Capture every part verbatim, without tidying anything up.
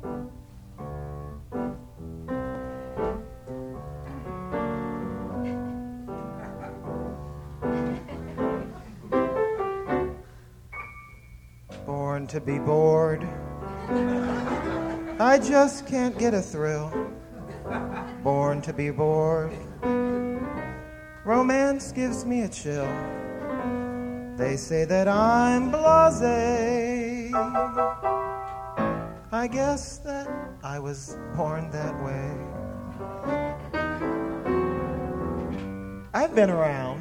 Born to be bored. I just can't get a thrill. Born to be bored. Romance gives me a chill. They say that I'm blasé. I guess that I was born that way. I've been around.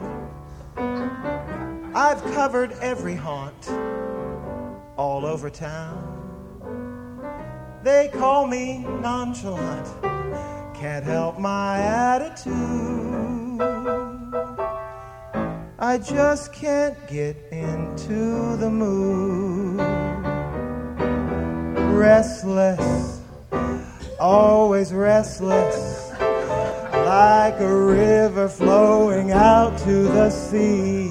I've covered every haunt all over town. They call me nonchalant. Can't help my attitude. I just can't get into the mood. Restless, always restless, like a river flowing out to the sea.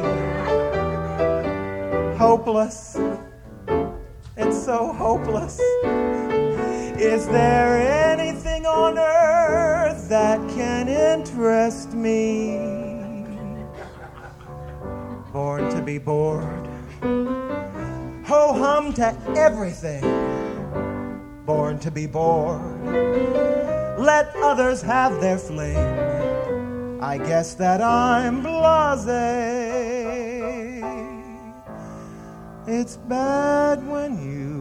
Hopeless, it's so hopeless. Is there anything on earth that can interest me? Born to be bored. Ho-hum to everything. Born to be bored. Let others have their fling. I guess that I'm blasé. It's bad when you